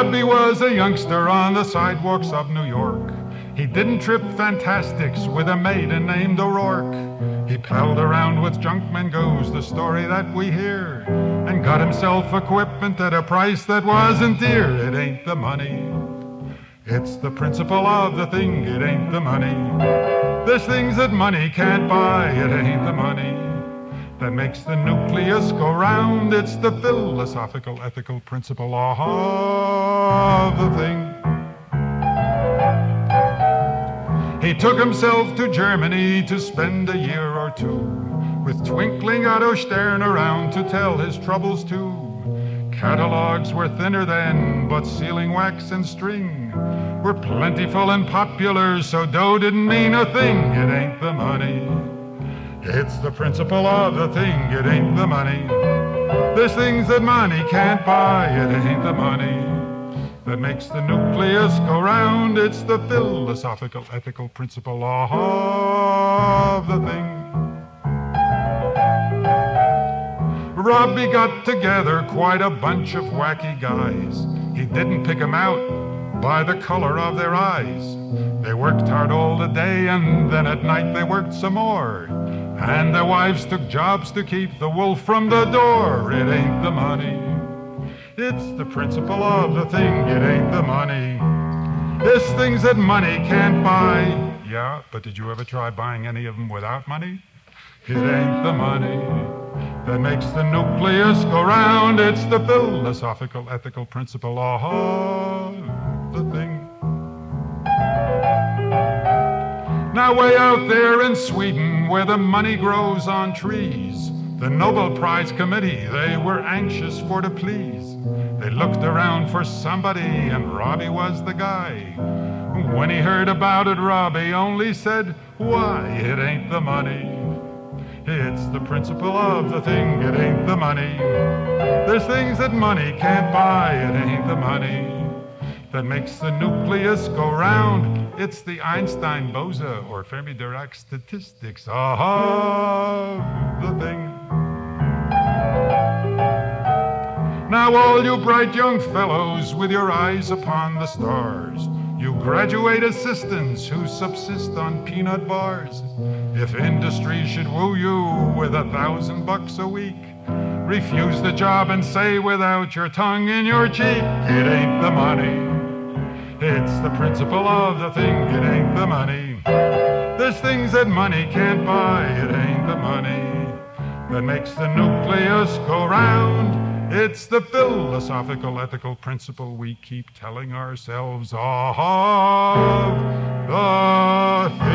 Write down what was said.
Robbie was a youngster on the sidewalks of New York. He didn't trip fantastics with a maiden named O'Rourke. He palled around with junkmen goes the story that we hear, and got himself equipment at a price that wasn't dear. It ain't the money, it's the principle of the thing. It ain't the money. There's things that money can't buy. It ain't the money that makes the nucleus go round. It's the philosophical, ethical principle of the thing. He took himself to Germany to spend a year or two, with twinkling Otto Stern around to tell his troubles to. Catalogs were thinner then, but sealing wax and string were plentiful and popular, so dough didn't mean a thing. It ain't the money, it's the principle of the thing. It ain't the money. There's things that money can't buy. It ain't the money that makes the nucleus go round. It's the philosophical, ethical principle of the thing. Robbie got together quite a bunch of wacky guys. He didn't pick 'em out by the color of their eyes. They worked hard all the day, and then at night they worked some more, and their wives took jobs to keep the wolf from the door. It ain't the money, it's the principle of the thing. It ain't the money. There's things that money can't buy. Yeah, but did you ever try buying any of them without money? It ain't the money that makes the nucleus go round. It's the philosophical, ethical principle of the thing. Now way out there in Sweden, where the money grows on trees, the Nobel Prize Committee, they were anxious for to please. They looked around for somebody, and Robbie was the guy. When he heard about it, Robbie only said, why, it ain't the money, it's the principle of the thing. It ain't the money. There's things that money can't buy. It ain't the money that makes the nucleus go round. It's the Einstein-Bose or Fermi-Dirac statistics of the thing. Now all you bright young fellows with your eyes upon the stars, you graduate assistants who subsist on peanut bars, if industry should woo you with $1,000 a week, refuse the job and say without your tongue in your cheek, it ain't the money, it's the principle of the thing. It ain't the money. There's things that money can't buy. It ain't the money that makes the nucleus go round. It's the philosophical, ethical principle we keep telling ourselves of the thing.